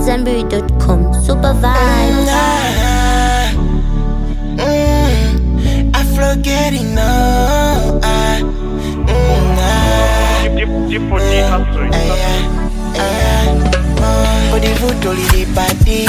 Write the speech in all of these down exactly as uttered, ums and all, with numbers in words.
Zambiri dot com. Super vibes. Mm, mm, I forget it now. Ah, mm, ah. Body vuto lili pati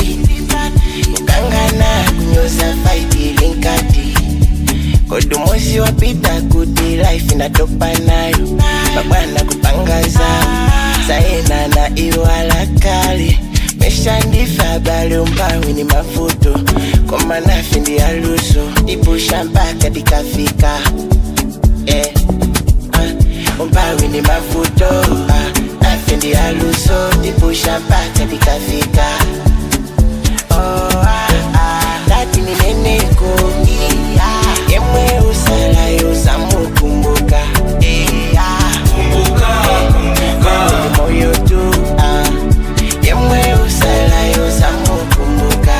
ukangana kunyoza fight linkati kodumosi wapita kuti life inatopa nayo babana kupangaza saena na iwala kali meshandifa bali umpawi ni mafuto koma nafi ndi aluso dipusha mpaka dikafika eh, uh, umpawi ni mafuto uh, Fendi aluso, dipusha mpaka dikafika. Oh ah ah, dati ni neneko yeah. Yemwe usala yosamu kumbuka yeah. Kumbuka, kumbuka ni moyo tu ah. Yemwe usala yosamu kumbuka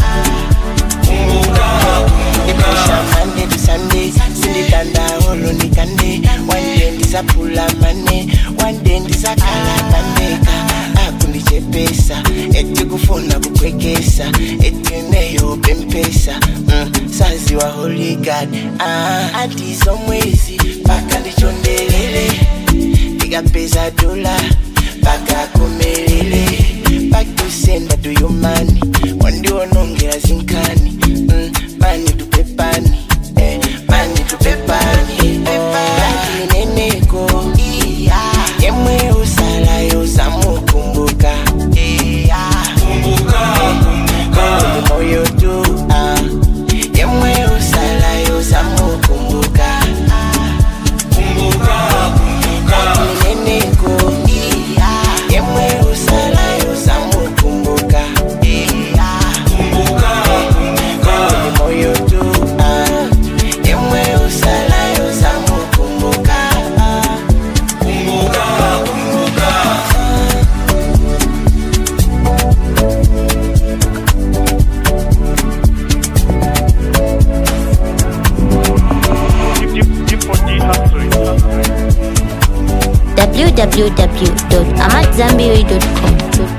Kumbuka, kumbuka dipusha Monday to Sunday Sindi tanda holo ni kande One day ndisapula mane One day ndisakala bandeka Akundichepesa Eti kufuna kukwekesa Eti neyo pempesa mm, Sazi wa Holy God ah, Ati somwezi Paka ndichondelele Tiga pesa dola Paka kumelele Back to sender to your money Wandi wanongea zinkani mm, Mani tupe pani eh, Mani tupe pani Laki neneko Yemwe usala yosamu kumbuka Kumbuka, kumbuka ni moyo tu ah. Yemwe usala yosamu kumbuka Kumbuka, kumbuka ni neneko Yemwe usala yosamu kumbuka Kumbuka, kumbuka ni moyo tu ah. Yemwe usala yosamu kumbuka Kumbuka, kumbuka w w w dot amat zambiri dot com.